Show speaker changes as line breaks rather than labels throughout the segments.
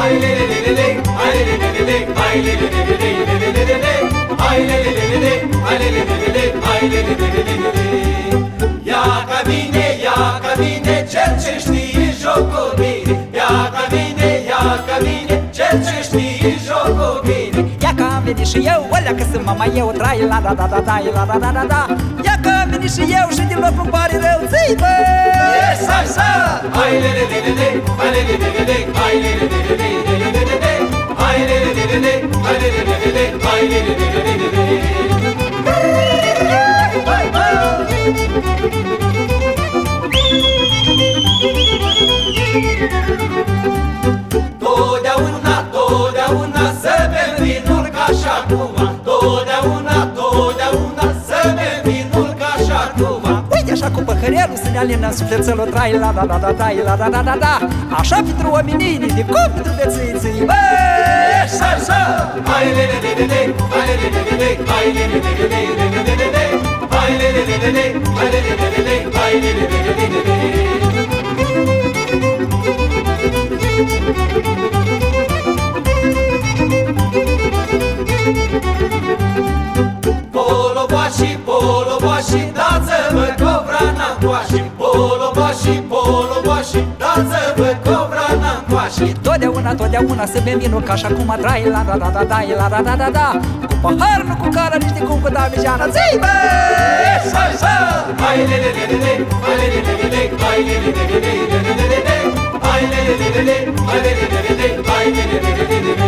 Ia ca mine, cel ce știe jocul bine. Ia ca mine, cel ce știe jocul bine.
Ia că am venit și eu, olea că sunt mama eu, trai la da da da da, la da da da da. Ia că am venit și eu și din loc nu pare rău, ții bă!
Sai, sai! Hai le le le le le, hai le le le le le, hai le le le le le le le le, hai le le le le le, hai le le le le le, hai le le le le le le. Totdeauna să bem vinul ca și acum. Totdeauna să bem vinul ca și acum.
Uite așa cu păhărelul să ne alinăm sufletelul, trai la da da da da, la da da da da. Așa pentru oamenii, de cum pentru bețâiții, bă!
Sai, sai! Hai le le le le le, hai le le le le le, hai le le le le le le le le, hai le le le le le, hai le le le le le, hai le le le le le le. Poloboași, dați-vă covrana încoași. Poloboași, dați-vă covrana încoași.
Totdeauna să bem vinul ca și acum, trai la da da da da, la da da da da. Cu pahar, nu cu cara, nici de cum cu Davigeana, ții bă!
Sai, sai! Hai le le le le le, hai le le le le le, hai le le le le le le le le, hai le le le le le, hai le le le le le, hai le le le le le le.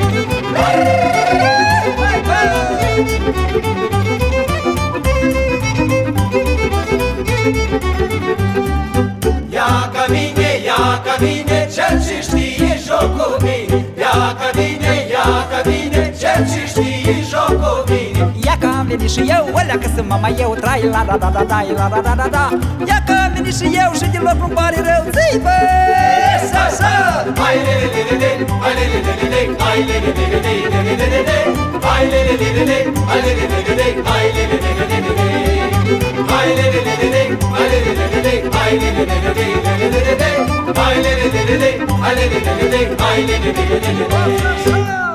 Ia ca mine, cel ce știe jocul bine. Ia ca mine, cel ce știe jocul bine.
Ia că am venit și eu, olea că sunt mama eu, trai la da da da da, la da da da da. Ia că am venit și eu și din loc nu pare rău, ții bă!
Sai, sai! Hai le le le le le, hai le le le le le, hai le le le le le le le le, hai le le le le le, hai le le le le le, hai le le le le le le. Hai le le le le le, hai le le le le le, hai le le le le le le le le. Hai le le le le le, hai le le le le le, hai le le le le le le.